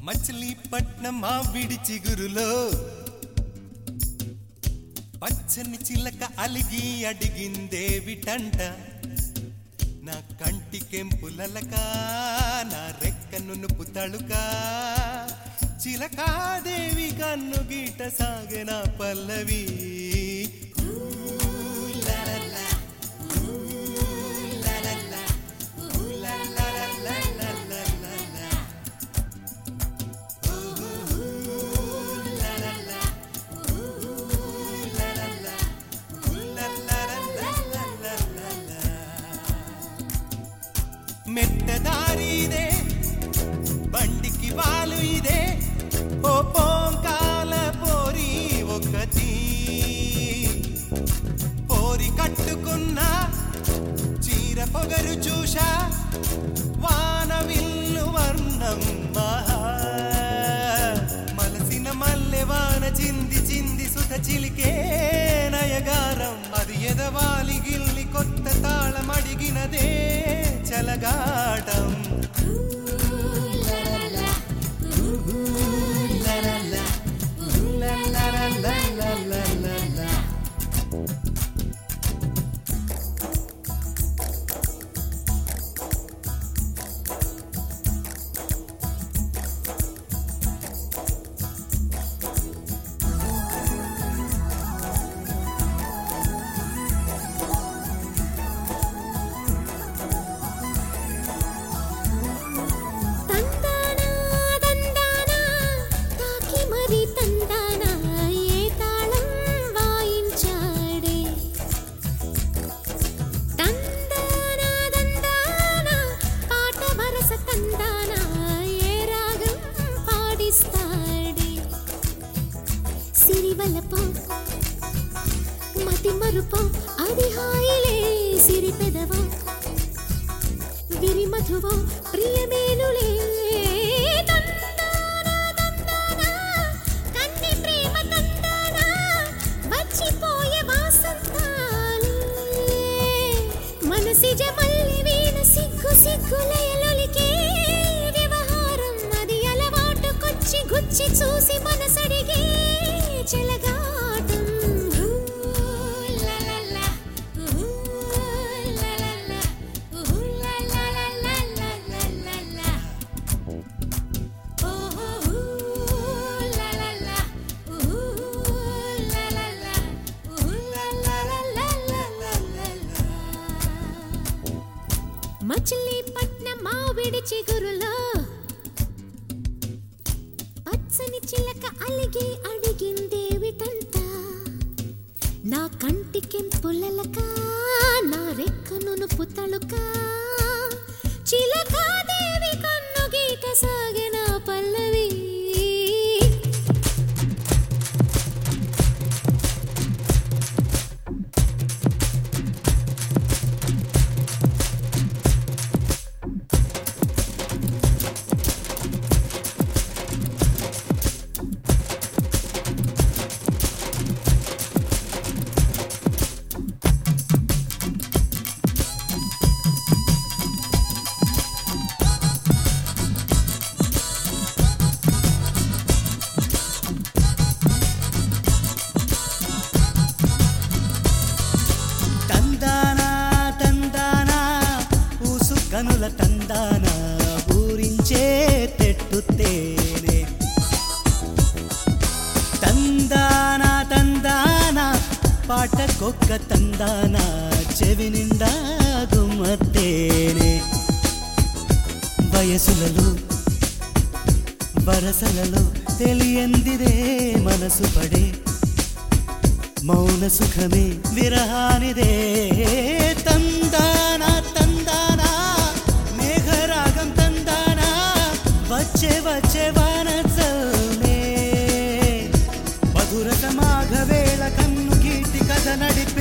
మచిలీపట్నం మావిడి చిగురులో పచ్చని చిలక అలిగి అడిగిందేవిటంట నా కంటికెంపులలక నా రెక్క నునుపు తళుక చిలకాదేవి కన్ను గీట సాగెన పల్లవి మెట్టదారి ఇదే బండికి వాలు ఇదే ఓ పోంకాల పోరి ఒకటి పోరి కట్టుకున్న చీర పొగరు చూశా వాన విల్లు వర్ణం మహా మలసిన మల్లె వాన చింది చింది సుధ చిలికే నయగారం అది ఎదవాలి గిల్లి కొత్త తాళం అడిగినదే చలగాటం మతి మరుపో అది హాయిలే సిరి పెదవో విరి మధువో ప్రియమేనులే తందానా తందానా కన్ని ప్రేమ తందానా వచ్చిపోయే వాసంతాలే మనసిజ మల్లి వీణ సిగ్గు సిగ్గులయలొలికే వ్యవహారం అది అలవాటుకొచ్చి గుచ్చి చూసి మనసడిగే చెలగాటం మచిలీపట్నం మావిడి చిగురులో పచ్చని చిలక అలిగి అడిగిందేవిటంట నా కంటికెంపులలక నా రెక్క నునుపు తళుక చిలకాదేవి కన్ను గీట సాగిన పల్లవి కనుల తందాన ఊరించే తెట్టుతేనే తందాన తందాన పాటకొక్క తందాన చెవి నిండా గుమ్మత్తేనే వయసులలో వరసలలో తెలియందిదే మనసు పడే మౌన సుఖమే విరహానిదే తందాన తందాన మేఘరాగం తందాన వచ్చే వచ్చే వానచల్నే మధుర సమాఘవేళ కన్ను గీటి కథ నడిపే